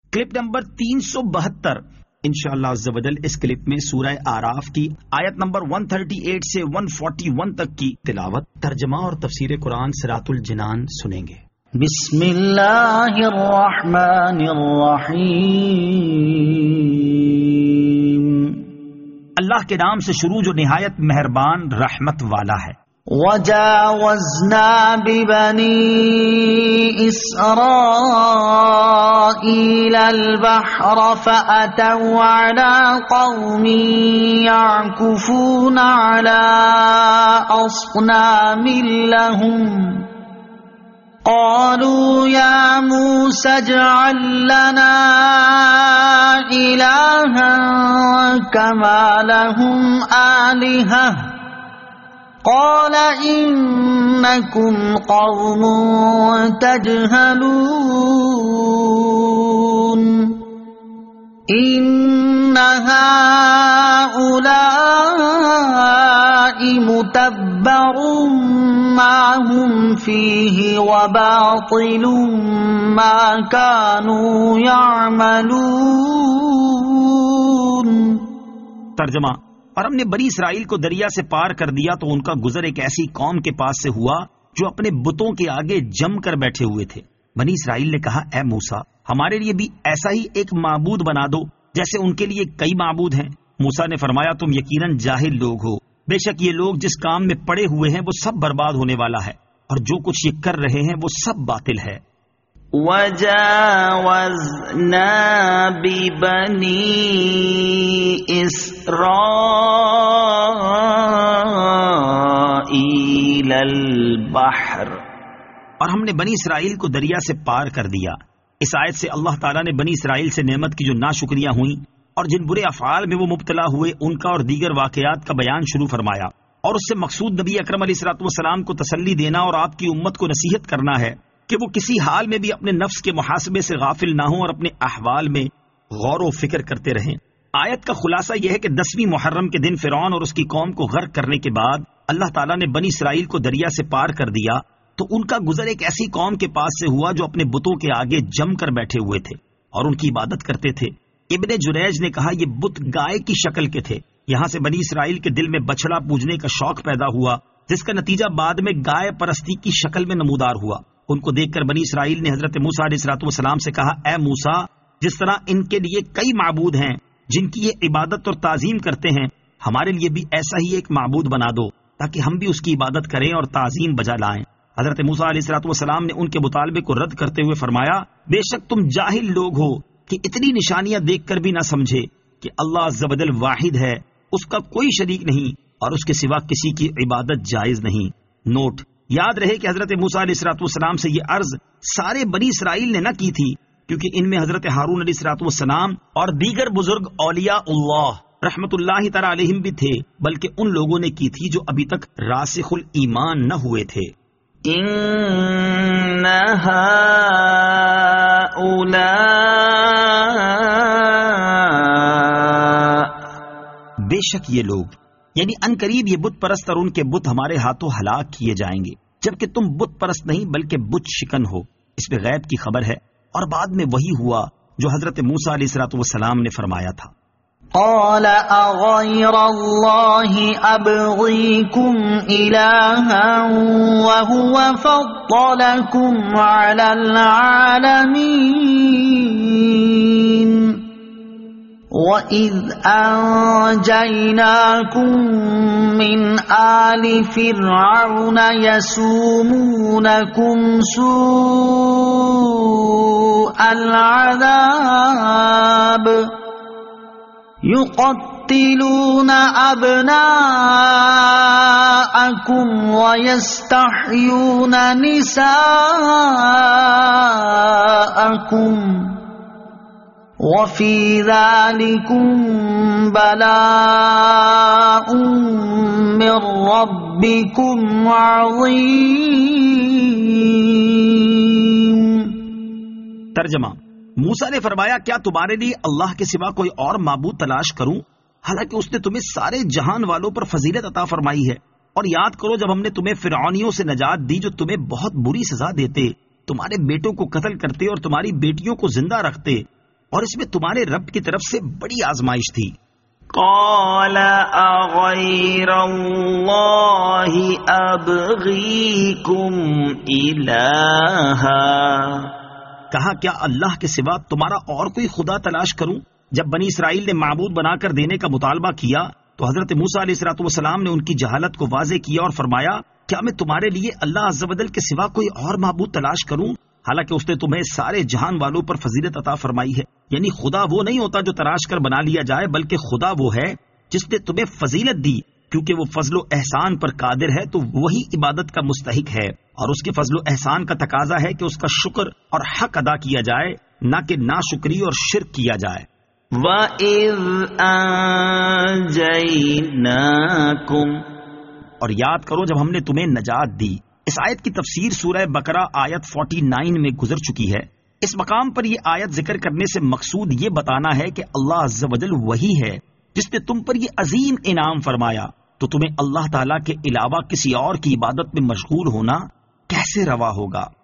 Clip number 372 انشاءاللہ عز و جل اس کلپ میں سورہ آراف کی آیت نمبر 138 سے 141 تک کی تلاوت، ترجمہ اور تفسیر قرآن صراط الجنان سنیں گے۔ بسم اللہ الرحمن الرحیم، اللہ کے نام سے شروع جو نہایت مہربان رحمت والا ہے۔ وجاوزنا ببنی اسرائیل البحر فأتوا على قوم يعكفون على أصنام لهم قالوا يا موسى اجعل لنا إلها كما لهم آلهة قال إنكم قوم تجهلون إن هؤلاء متبر ما هم فيه وباطل ما كانوا يعملون۔ ترجمہ، اور ہم نے بنی اسرائیل کو دریا سے پار کر دیا تو ان کا گزر ایک ایسی قوم کے پاس سے ہوا جو اپنے بتوں کے آگے جم کر بیٹھے ہوئے تھے۔ بنی اسرائیل نے کہا، اے موسیٰ، ہمارے لیے بھی ایسا ہی ایک معبود بنا دو جیسے ان کے لیے کئی معبود ہیں۔ موسیٰ نے فرمایا، تم یقیناً جاہل لوگ ہو، بے شک یہ لوگ جس کام میں پڑے ہوئے ہیں وہ سب برباد ہونے والا ہے، اور جو کچھ یہ کر رہے ہیں وہ سب باطل ہے۔ وَجَاوَزْنَا بِبَنِي إِسْرَائِيلَ الْبَحْرَ، اور ہم نے بنی اسرائیل کو دریا سے پار کر دیا۔ اس آیت سے اللہ تعالیٰ نے بنی اسرائیل سے نعمت کی جو ناشکریاں ہوئیں اور جن برے افعال میں وہ مبتلا ہوئے ان کا اور دیگر واقعات کا بیان شروع فرمایا، اور اس سے مقصود نبی اکرم علیہ الصلوۃ والسلام کو تسلی دینا اور آپ کی امت کو نصیحت کرنا ہے کہ وہ کسی حال میں بھی اپنے نفس کے محاسبے سے غافل نہ ہوں اور اپنے احوال میں غور و فکر کرتے رہیں۔ آیت کا خلاصہ یہ ہے کہ 10ویں محرم کے دن فرعون اور اس کی قوم کو غرق کرنے کے بعد اللہ تعالیٰ نے بنی اسرائیل کو دریا سے پار کر دیا تو ان کا گزر ایک ایسی قوم کے پاس سے ہوا جو اپنے بتوں کے آگے جم کر بیٹھے ہوئے تھے اور ان کی عبادت کرتے تھے۔ ابن جریج نے کہا، یہ بت گائے کی شکل کے تھے۔ یہاں سے بنی اسرائیل کے دل میں بچڑا پوجنے کا شوق پیدا ہوا، جس کا نتیجہ بعد میں گائے پرستی کی شکل میں نمودار ہوا۔ ان کو دیکھ کر بنی اسرائیل نے حضرت موسیٰ علیہ الصلوۃ والسلام سے کہا، اے موسیٰ، جس طرح ان کے لیے کئی معبود ہیں جن کی یہ عبادت اور تعظیم کرتے ہیں، ہمارے لیے بھی ایسا ہی ایک معبود بنا دو تاکہ ہم بھی اس کی عبادت کریں اور تعظیم بجا لائیں۔ حضرت موسیٰ علیہ الصلوۃ والسلام نے ان کے مطالبے کو رد کرتے ہوئے فرمایا، بے شک تم جاہل لوگ ہو کہ اتنی نشانیاں دیکھ کر بھی نہ سمجھے کہ اللہ عز و جل واحد ہے، اس کا کوئی شریک نہیں اور اس کے سوا کسی کی عبادت جائز نہیں۔ نوٹ، یاد رہے کہ حضرت موسیٰ علیہ الصلوۃ والسلام سے یہ عرض سارے بنی اسرائیل نے نہ کی تھی، کیونکہ ان میں حضرت ہارون علیہ الصلوۃ والسلام اور دیگر بزرگ اولیاء اللہ رحمت اللہ تعالی علیہم بھی تھے، بلکہ ان لوگوں نے کی تھی جو ابھی تک راسخ الایمان نہ ہوئے تھے۔ إِنَّ هَؤُلَاءِ، بے شک یہ لوگ، یعنی ان قریب یہ بت پرست اور ان کے بت ہمارے ہاتھوں ہلاک کیے جائیں گے، جبکہ تم بت پرست نہیں بلکہ بت شکن ہو۔ اس پہ غیب کی خبر ہے اور بعد میں وہی ہوا جو حضرت موسیٰ علیہ الصلوۃ والسلام نے فرمایا تھا۔ قال أغير الله أبغيكم إلها وهو فضلكم على العالمين وَإِذْ أَنْجَيْنَاكُمْ مِنْ آلِ فِرْعَوْنَ يَسُومُونَكُمْ سُوءَ الْعَذَابِ يُقَتِّلُونَ أَبْنَاءَكُمْ وَيَسْتَحْيُونَ نِسَاءَكُمْ وَفِي ذَلِكُمْ بَلَاءٌ مِّن رَّبِّكُمْ عَظِيمٌ۔ ترجمہ، موسیٰ نے فرمایا، کیا تمہارے لیے اللہ کے سوا کوئی اور معبود تلاش کروں، حالانکہ اس نے تمہیں سارے جہان والوں پر فضیلت عطا فرمائی ہے؟ اور یاد کرو جب ہم نے تمہیں فرعونیوں سے نجات دی جو تمہیں بہت بری سزا دیتے، تمہارے بیٹوں کو قتل کرتے اور تمہاری بیٹیوں کو زندہ رکھتے، اور اس میں تمہارے رب کی طرف سے بڑی آزمائش تھی۔ قال اغیر اللہ ابغیکم الہا، کہا کیا اللہ کے سوا تمہارا اور کوئی خدا تلاش کروں؟ جب بنی اسرائیل نے معبود بنا کر دینے کا مطالبہ کیا تو حضرت موسیٰ علیہ الصلوۃ والسلام نے ان کی جہالت کو واضح کیا اور فرمایا کیا میں تمہارے لیے اللہ عز و جل کے سوا کوئی اور معبود تلاش کروں، حالانکہ اس نے تمہیں سارے جہان والوں پر فضیلت عطا فرمائی ہے۔ یعنی خدا وہ نہیں ہوتا جو تلاش کر بنا لیا جائے، بلکہ خدا وہ ہے جس نے تمہیں فضیلت دی، کیونکہ وہ فضل و احسان پر قادر ہے تو وہی عبادت کا مستحق ہے، اور اس کے فضل و احسان کا تقاضا ہے کہ اس کا شکر اور حق ادا کیا جائے، نہ کہ ناشکری اور شرک کیا جائے۔ وَإِذْ أَنْجَيْنَاكُمْ، اور یاد کرو جب ہم نے تمہیں نجات دی۔ اس آیت کی تفسیر سورہ بقرہ آیت 49 میں گزر چکی ہے۔ اس مقام پر یہ آیت ذکر کرنے سے مقصود یہ بتانا ہے کہ اللہ عز و جل وہی ہے جس نے تم پر یہ عظیم انعام فرمایا، تو تمہیں اللہ تعالیٰ کے علاوہ کسی اور کی عبادت میں مشغول ہونا کیسے روا ہوگا؟